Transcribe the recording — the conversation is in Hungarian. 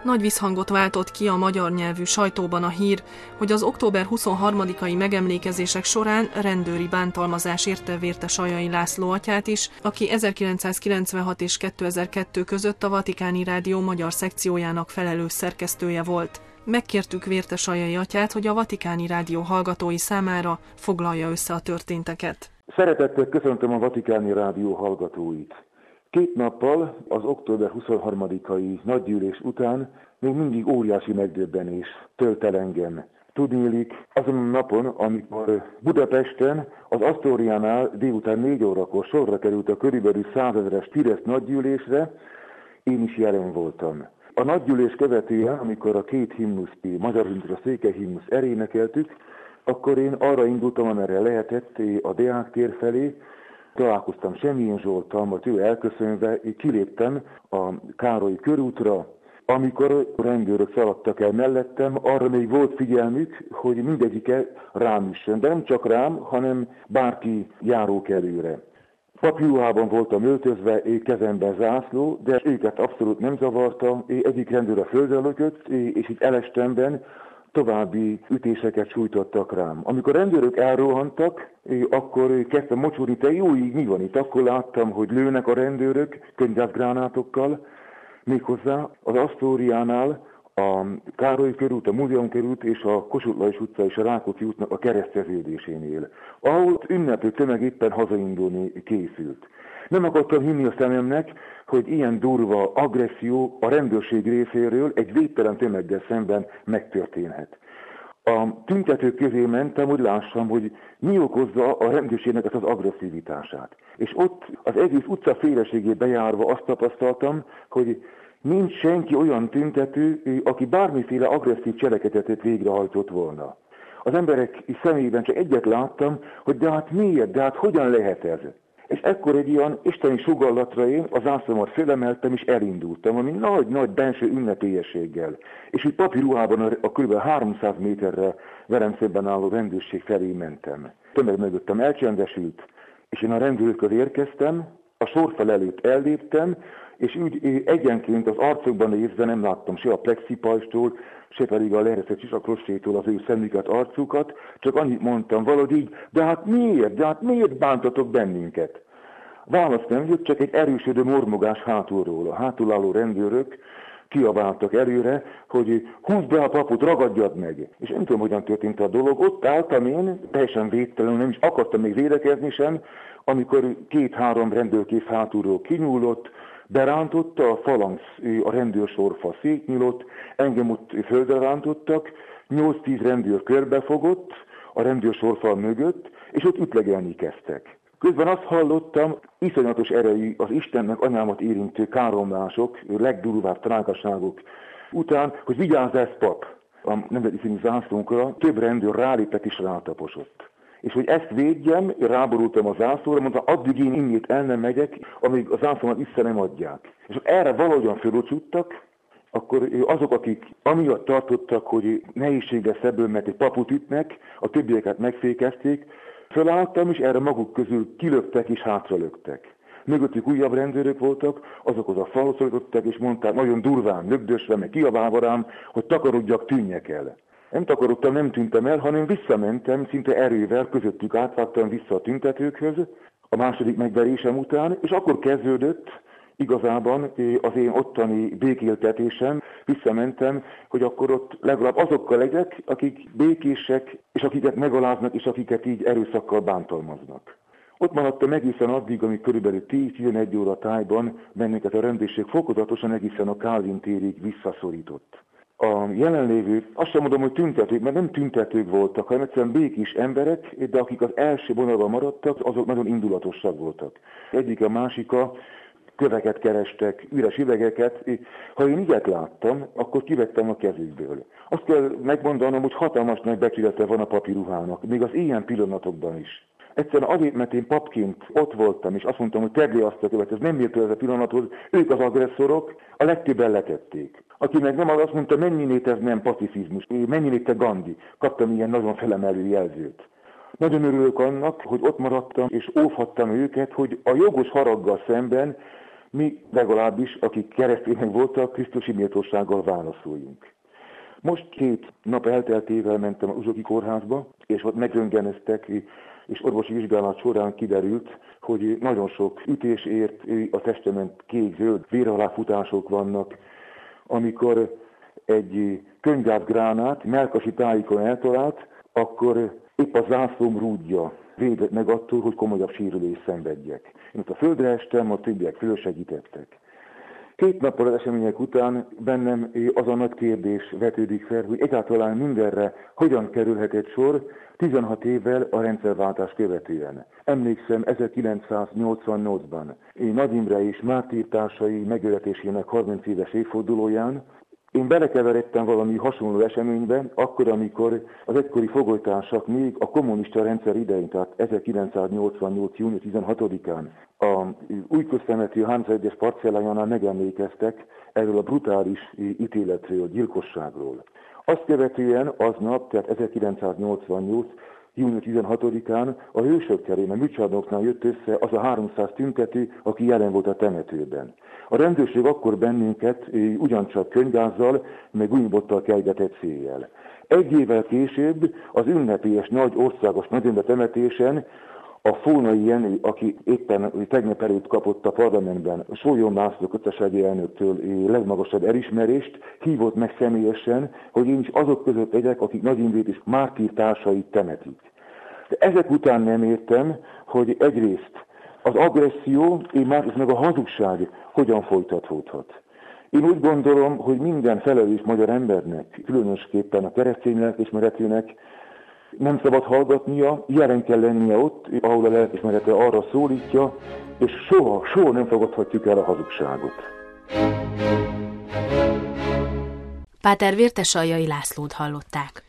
Nagy visszhangot váltott ki a magyar nyelvű sajtóban a hír, hogy az október 23-ai megemlékezések során rendőri bántalmazás érte Vértesajai László atyát is, aki 1996 és 2002 között a Vatikáni Rádió magyar szekciójának felelős szerkesztője volt. Megkértük Vértesajai atyát, hogy a Vatikáni Rádió hallgatói számára foglalja össze a történteket. Szeretettel köszöntöm a Vatikáni Rádió hallgatóit. 2 nappal az október 23-ai nagygyűlés után még mindig óriási megdöbbenés tölt el engem. Tudniillik, azon a napon, amikor Budapesten az Asztóriánál délután 4 órakor sorra került a körülbelül 100 000-es Fidesz nagygyűlésre, én is jelen voltam. A nagygyűlés követően, amikor a 2 himnuszt, magyar himnusz, a székely himnusz elénekeltük, akkor én arra indultam, amerre lehetett, a Deák tér felé. Találkoztam Semjén Zsolttal, majd ő elköszönve, kiléptem a Károly körútra. Amikor a rendőrök szaladtak el mellettem, arra még volt figyelmük, hogy mindegyike rám üssön. De nem csak rám, hanem bárki járókelőre. Papírruhában voltam öltözve, kezemben zászló, de őket abszolút nem zavarta. Egyik rendőr a földre lökött, és itt elestemben további ütéseket sújtottak rám. Amikor a rendőrök elrohantak, akkor kezdtem mocsogni, te jó, így mi van itt? Akkor láttam, hogy lőnek a rendőrök könyvgázgránátokkal, méghozzá az Asztóriánál, a Károly körút, a Múzeum körút és a Kossuth Lajos utca és a Rákóczi útnak a kereszteződésénél, ahol ünneplő tömeg éppen hazaindulni készült. Nem akartam hinni a szememnek, hogy ilyen durva agresszió a rendőrség részéről egy végtelen tömeggel szemben megtörténhet. A tüntetők közé mentem, hogy lássam, hogy mi okozza a rendőrségnek az agresszivitását. És ott az egész utca szélességét bejárva azt tapasztaltam, hogy nincs senki olyan tüntető, aki bármiféle agresszív cselekedetet végrehajtott volna. Az emberek szemében csak egyet láttam, hogy de hát miért, de hát hogyan lehet ez? És ekkor egy ilyen isteni sugallatra én a zászlómat fölemeltem és elindultam, ami nagy-nagy benső ünnepélyességgel. És így papírruhában a kb. 300 méterre velem szemben álló rendőrség felé mentem. Tömeg mögöttem elcsendesült, és én a rendőrökhöz érkeztem, a sorfal előtt elléptem, és úgy egyenként az arcokban nézve nem láttam se a plexipajstól, se pedig a leeresztett sisakrossétól az ő szemüket, arcukat, csak annyit mondtam valahogy így, de hát miért bántatok bennünket? Válasz nem jött, csak egy erősödő mormogás hátulról. A hátul álló rendőrök kiabáltak előre, hogy húzd be a papot, ragadjad meg. És nem tudom, hogyan történt a dolog. Ott álltam én, teljesen védtelenül, nem is akartam még védekezni sem, amikor 2-3 rendőrkész hátulról kinyúlott, berántotta, a falanc, a rendőrsorfa szétnyílott, engem ott földre rántottak, 8-10 rendőr körbefogott a rendőrsorfal mögött, és ott ütlegelni kezdtek. Közben azt hallottam, iszonyatos erejű, az Istennek anyámat érintő káromlások, legdurvább trágárságok után, hogy vigyázz, ez pap! A nemzeti színű zászlónkra több rendőr rálépett és rátaposott. És hogy ezt védjem, ráborultam a zászlóra, mondtam, addig én innét el nem megyek, amíg a zászlómat vissza nem adják. És erre valahogyan fölocsuttak, akkor azok, akik amiatt tartottak, hogy nehézség lesz ebből, mert egy papot ütnek, a többieket megfékezték, fölálltam, és erre maguk közül kilöktek és hátralöktek. Mögöttük újabb rendőrök voltak, azokhoz a falhoz szorítottak, és mondták nagyon durván, lögdösve, meg kiabálva rám, hogy takarodjak, tűnjek el. Nem takarodtam, nem tűntem el, hanem visszamentem, szinte erővel közöttük átvágtam vissza a tüntetőkhöz, a második megverésem után, és akkor kezdődött igazában az én ottani békéltetésem, visszamentem, hogy akkor ott legalább azokkal legyek, akik békések, és akiket megaláznak, és akiket így erőszakkal bántalmaznak. Ott maradtam egészen addig, amíg körülbelül 10-11 óra tájban bennünket a rendőrség fokozatosan egészen a Kálvin térig visszaszorított. A jelenlévő, azt sem mondom, hogy tüntetők, mert nem tüntetők voltak, hanem egyszerűen békés emberek, de akik az első vonalban maradtak, azok nagyon indulatosak voltak. Egyik a másika köveket kerestek, üres üvegeket. Ha én ilyet láttam, akkor kivettem a kezükből. Azt kell megmondanom, hogy hatalmas nagy becsülete van a papírruhának, még az ilyen pillanatokban is. Egyszerűen azért, mert én papként ott voltam, és azt mondtam, hogy tedd le azt a követ, ez nem ért ez a pillanathoz, ők az agresszorok, a legtöbben letették. Aki meg nem, azt mondta, mennyinét ez nem pacifizmus, mennyinét te Gandhi. Kaptam ilyen nagyon felemelő jelzőt. Nagyon örülök annak, hogy ott maradtam, és óvhattam őket, hogy a jogos haraggal szemben mi legalábbis, akik keresztények voltak, krisztusi méltósággal válaszoljunk. Most 2 nap elteltével mentem az Uzsoki kórházba, és ott megröntgeneztek, és orvosi vizsgálat során kiderült, hogy nagyon sok ütés ért, a testemen kék-zöld véraláfutások vannak. Amikor egy könyvgázgránát mellkasi tájékon eltalált, akkor épp a zászlóm rúdja védett meg attól, hogy komolyabb sérülést szenvedjek. Én ott a földre estem, a többiek fölsegítettek. 2 nappal az események után bennem az a nagy kérdés vetődik fel, hogy egyáltalán mindenre hogyan kerülhetett sor 16 évvel a rendszerváltás követően. Emlékszem 1988-ban Nagy Imre és mártírtársai megöletésének 30 éves évfordulóján én belekeveredtem valami hasonló eseménybe, akkor, amikor az egykori fogolytársak még a kommunista rendszer idején, tehát 1988. június 16-án a Újköztemető 301-es parcellájánál megemlékeztek erről a brutális ítéletről, gyilkosságról. Azt követően aznap, tehát 1988. június 16-án a Hősök terén, a műcsarnoknál jött össze az a 300 tüntető, aki jelen volt a temetőben. A rendőrség akkor bennünket ugyancsak könyvgázzal, meg gumibottal kergetett széjjel. 1 évvel később az ünnepélyes nagy országos nagyömbe temetésen a Fónai Jenő, aki éppen tegnap előtt kapott a parlamentben Sólyom László köztársasági elnöktől legmagasabb elismerést, hívott meg személyesen, hogy én is azok között legyek, akik Nagy Imrét és mártírtársait temetik. De ezek után nem értem, hogy egyrészt az agresszió, másrészt meg a hazugság hogyan folytatódhat. Én úgy gondolom, hogy minden felelős magyar embernek, különösképpen a keresztény lelkiismeretűnek nem szabad hallgatnia, jelen kell lennie ott, ahol a lelkiismerete arra szólítja, és soha nem fogadhatjuk el a hazugságot. Páter Vértesaljai Lászlót hallották.